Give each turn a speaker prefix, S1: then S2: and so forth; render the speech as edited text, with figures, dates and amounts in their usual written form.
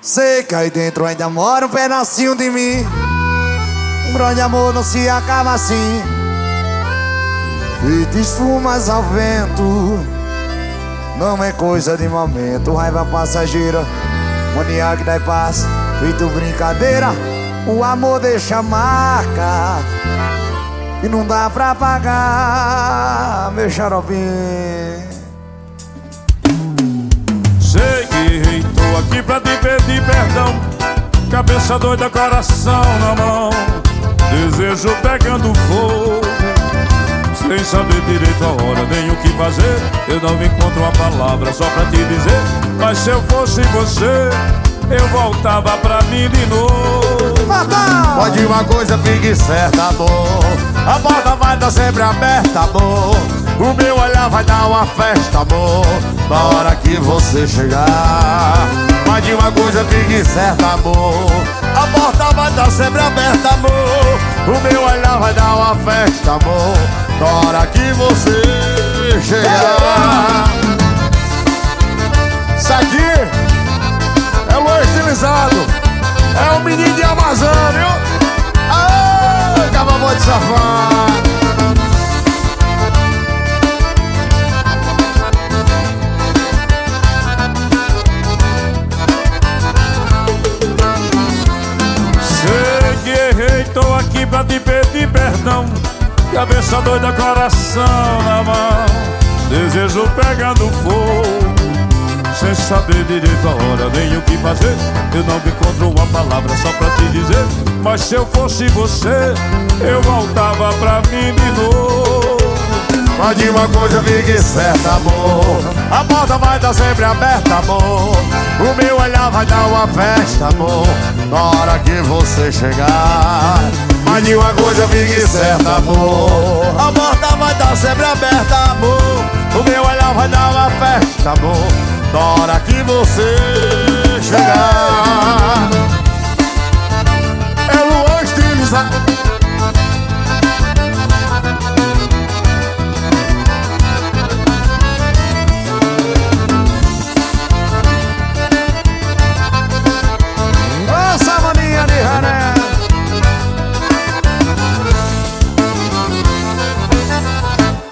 S1: Sei que aí dentro ainda mora um pedacinho de mim. Um grande amor não se acaba assim. Feito espumas ao vento. Não é coisa de momento. Raiva passageira, mania que dá paz. Feito brincadeira, o amor deixa marca e não dá pra pagar, meu xaropinho.
S2: Sei que errei, tô aqui pra te pedir perdão. Cabeça doida, coração na mão. Desejo pegando fogo, sem saber direito a hora, nem o que fazer. Eu não encontro uma palavra só pra te dizer. Mas se eu fosse você, eu voltava pra mim de novo.
S3: Pode uma coisa, fique certa, amor. A porta vai estar sempre aberta, amor. O meu olhar vai dar uma festa, amor, na hora que você chegar. Mas de uma coisa, fique certa, amor. A porta vai estar sempre aberta, amor. O meu olhar vai dar uma festa, amor, na hora que você chegar. Isso aqui é o estilizado, é o menino de Amazônia, viu? Aê, acabou de safar.
S2: Sei que errei, tô aqui pra te pedir perdão. Cabeça doida, coração na mão. Desejo pegando fogo, sem saber direito a hora, nem o que fazer. Eu não encontro uma palavra só pra te dizer. Mas se eu fosse você, eu voltava pra mim de novo.
S3: Mas de uma coisa, fique certa, amor. A porta vai estar sempre aberta, amor. O meu olhar vai dar uma festa, amor, na hora que você chegar. Mas de uma coisa, fique certa, amor. A porta vai estar sempre aberta, amor. O meu olhar vai dar uma festa, amor, na hora que você chegar. É Luan estilizado.